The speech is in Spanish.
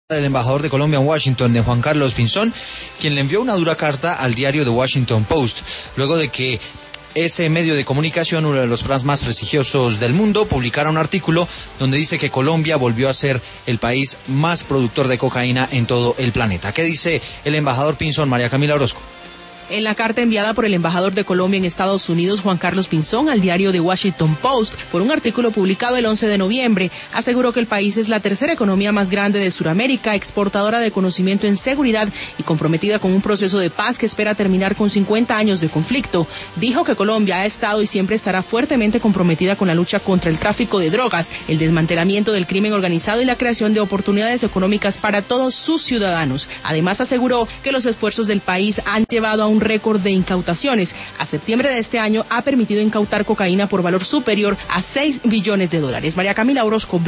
del embajador de Colombia en Washington, de Juan Carlos Pinzón, quien le envió una dura carta al diario The Washington Post, luego de que ese medio de comunicación, uno de los más prestigiosos del mundo, publicara un artículo donde dice que Colombia volvió a ser el país más productor de cocaína en todo el planeta. ¿Qué dice el embajador Pinzón, María Camila Orozco? En la carta enviada por el embajador de Colombia en Estados Unidos, Juan Carlos Pinzón, al diario The Washington Post, por un artículo publicado el 11 de noviembre, aseguró que el país es la tercera economía más grande de Sudamérica, exportadora de conocimiento en seguridad y comprometida con un proceso de paz que espera terminar con 50 años de conflicto. Dijo que Colombia ha estado y siempre estará fuertemente comprometida con la lucha contra el tráfico de drogas, el desmantelamiento del crimen organizado y la creación de oportunidades económicas para todos sus ciudadanos. Además, aseguró que los esfuerzos del país han llevado a un récord de incautaciones. A septiembre de este año ha permitido incautar cocaína por valor superior a $6 billones. María Camila Orozco.